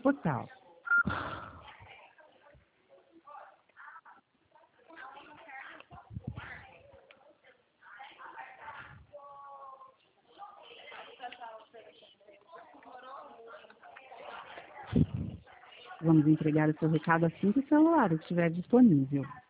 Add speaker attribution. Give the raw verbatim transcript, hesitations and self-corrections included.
Speaker 1: portal. Vamos entregar o seu recado assim que o celular estiver disponível.